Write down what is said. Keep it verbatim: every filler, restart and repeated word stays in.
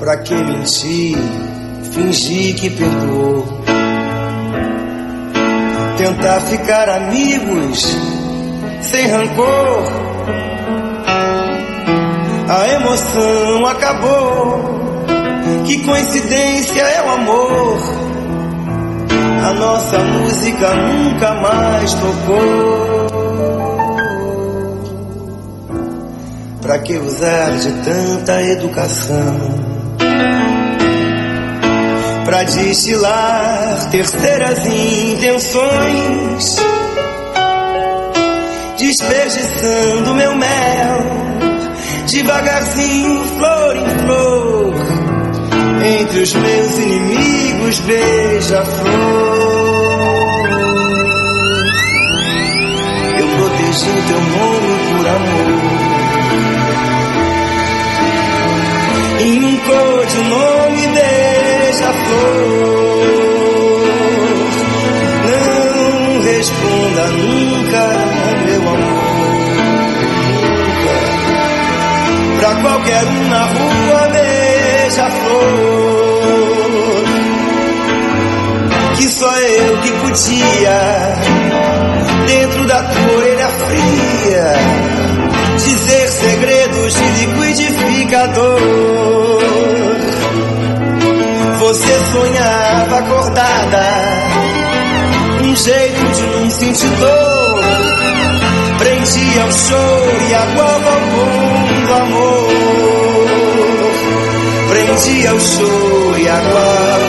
Pra que mentir, fingir que perdoou? Tentar ficar amigos sem rancor. A emoção acabou. Que coincidência é o amor. A nossa música nunca mais tocou. Pra que usar de tanta educação? Pra destilar terceiras intenções, desperdiçando meu mel, devagarzinho, flor em flor, entre os meus inimigos, beija-flor. Eu protegi o teu nome por amor, em um codinome beija-flor. Não responda nunca, meu amor, nunca. Pra qualquer um na rua, beija-flor. Que só eu que podia, dentro da tua orelha fria, dizer segredos de liquidificador. Você sonhava acordada, um jeito de não sentir dor, prendia o choro e aguava o bom do amor. Prendia o choro e aguava